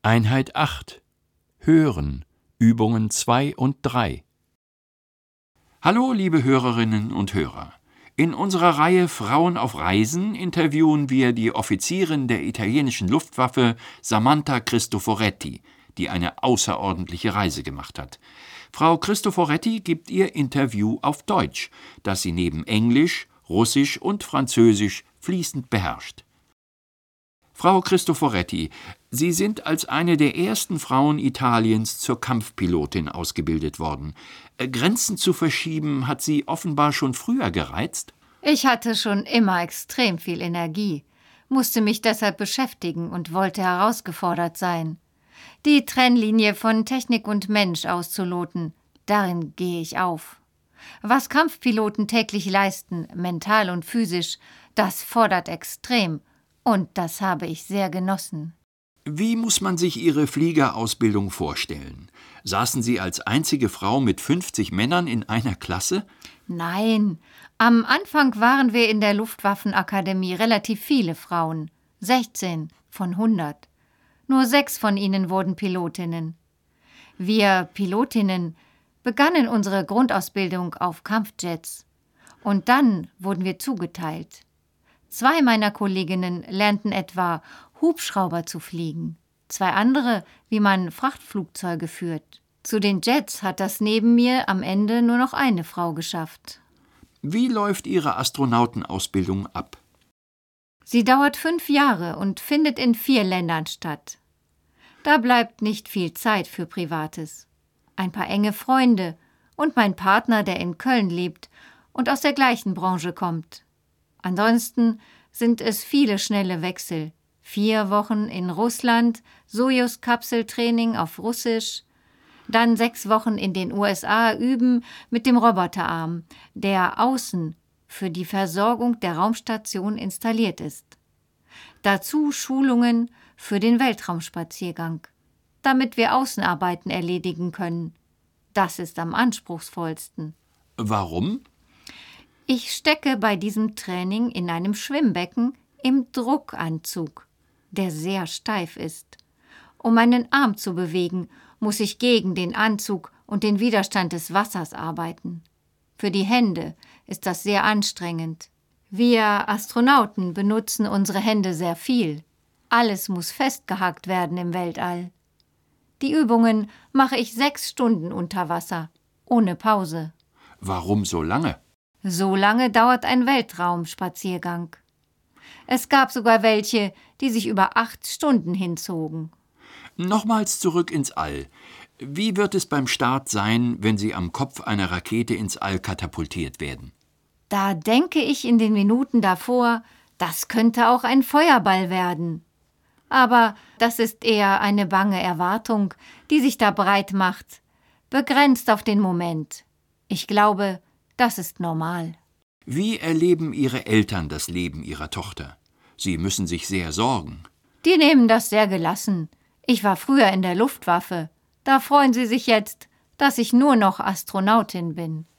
Einheit 8. Hören. Übungen 2 und 3. Hallo, liebe Hörerinnen und Hörer. In unserer Reihe Frauen auf Reisen interviewen wir die Offizierin der italienischen Luftwaffe Samantha Cristoforetti, die eine außerordentliche Reise gemacht hat. Frau Cristoforetti gibt ihr Interview auf Deutsch, das sie neben Englisch, Russisch und Französisch fließend beherrscht. Frau Cristoforetti, Sie sind als eine der ersten Frauen Italiens zur Kampfpilotin ausgebildet worden. Grenzen zu verschieben hat Sie offenbar schon früher gereizt? Ich hatte schon immer extrem viel Energie, musste mich deshalb beschäftigen und wollte herausgefordert sein. Die Trennlinie von Technik und Mensch auszuloten, darin gehe ich auf. Was Kampfpiloten täglich leisten, mental und physisch, das fordert extrem. Und das habe ich sehr genossen. Wie muss man sich Ihre Fliegerausbildung vorstellen? Saßen Sie als einzige Frau mit 50 Männern in einer Klasse? Nein, am Anfang waren wir in der Luftwaffenakademie relativ viele Frauen, 16 von 100. Nur 6 von ihnen wurden Pilotinnen. Wir Pilotinnen begannen unsere Grundausbildung auf Kampfjets. Und dann wurden wir zugeteilt. 2 meiner Kolleginnen lernten etwa, Hubschrauber zu fliegen. 2 andere, wie man Frachtflugzeuge führt. Zu den Jets hat das neben mir am Ende nur noch eine Frau geschafft. Wie läuft Ihre Astronautenausbildung ab? Sie dauert 5 Jahre und findet in 4 Ländern statt. Da bleibt nicht viel Zeit für Privates. Ein paar enge Freunde und mein Partner, der in Köln lebt und aus der gleichen Branche kommt. Ansonsten sind es viele schnelle Wechsel. 4 Wochen in Russland, Sojus-Kapseltraining auf Russisch, dann 6 Wochen in den USA üben mit dem Roboterarm, der außen für die Versorgung der Raumstation installiert ist. Dazu Schulungen für den Weltraumspaziergang, damit wir Außenarbeiten erledigen können. Das ist am anspruchsvollsten. Warum? Ich stecke bei diesem Training in einem Schwimmbecken im Druckanzug, der sehr steif ist. Um meinen Arm zu bewegen, muss ich gegen den Anzug und den Widerstand des Wassers arbeiten. Für die Hände ist das sehr anstrengend. Wir Astronauten benutzen unsere Hände sehr viel. Alles muss festgehakt werden im Weltall. Die Übungen mache ich 6 Stunden unter Wasser, ohne Pause. Warum so lange? So lange dauert ein Weltraumspaziergang. Es gab sogar welche, die sich über 8 Stunden hinzogen. Nochmals zurück ins All. Wie wird es beim Start sein, wenn Sie am Kopf einer Rakete ins All katapultiert werden? Da denke ich in den Minuten davor, das könnte auch ein Feuerball werden. Aber das ist eher eine bange Erwartung, die sich da breit macht, begrenzt auf den Moment. Ich glaube, das ist normal. Wie erleben Ihre Eltern das Leben Ihrer Tochter? Sie müssen sich sehr sorgen. Die nehmen das sehr gelassen. Ich war früher in der Luftwaffe. Da freuen sie sich jetzt, dass ich nur noch Astronautin bin.